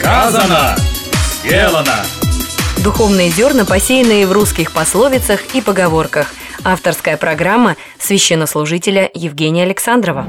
Сказано, сделано. Духовные зерна, посеянные в русских пословицах и поговорках. Авторская программа священнослужителя Евгения Александрова.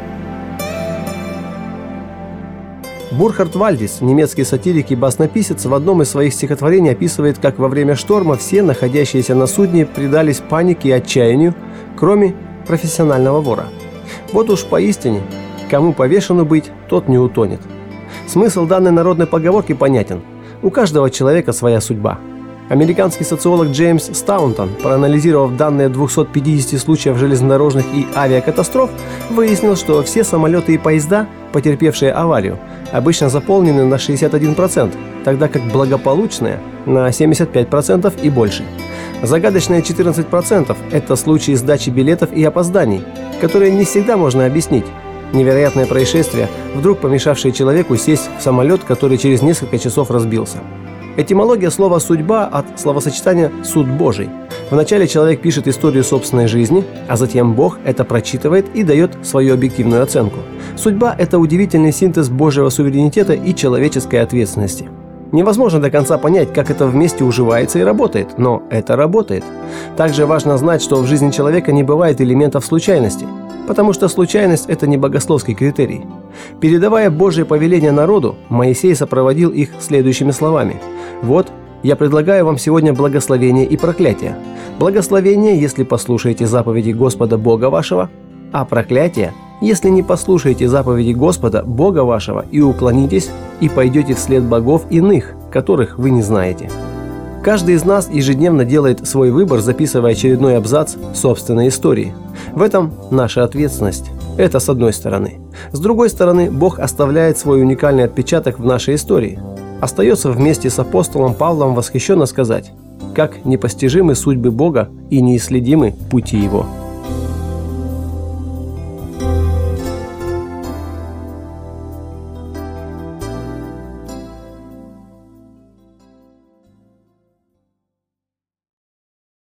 Бурхард Вальдис, немецкий сатирик и баснописец, в одном из своих стихотворений описывает, как во время шторма все, находящиеся на судне, предались панике и отчаянию, кроме профессионального вора. Вот уж поистине, кому повешену быть, тот не утонет. Смысл данной народной поговорки понятен. У каждого человека своя судьба. Американский социолог Джеймс Стаунтон, проанализировав данные 250 случаев железнодорожных и авиакатастроф, выяснил, что все самолеты и поезда, потерпевшие аварию, обычно заполнены на 61%, тогда как благополучные – на 75% и больше. Загадочные 14% – это случаи сдачи билетов и опозданий, которые не всегда можно объяснить. Невероятное происшествие, вдруг помешавшее человеку сесть в самолет, который через несколько часов разбился. Этимология слова «судьба» от словосочетания «суд Божий». Вначале человек пишет историю собственной жизни, а затем Бог это прочитывает и дает свою объективную оценку. Судьба – это удивительный синтез Божьего суверенитета и человеческой ответственности. Невозможно до конца понять, как это вместе уживается и работает, но это работает. Также важно знать, что в жизни человека не бывает элементов случайности, потому что случайность – это не богословский критерий. Передавая Божье повеление народу, Моисей сопроводил их следующими словами: «Вот, я предлагаю вам сегодня благословение и проклятие. Благословение, если послушаете заповеди Господа Бога вашего, а проклятие, если не послушаете заповеди Господа Бога вашего и уклонитесь, и пойдете вслед богов иных, которых вы не знаете». Каждый из нас ежедневно делает свой выбор, записывая очередной абзац собственной истории. В этом наша ответственность. Это с одной стороны. С другой стороны, Бог оставляет свой уникальный отпечаток в нашей истории. Остается вместе с апостолом Павлом восхищенно сказать: «Как непостижимы судьбы Бога и неисследимы пути Его».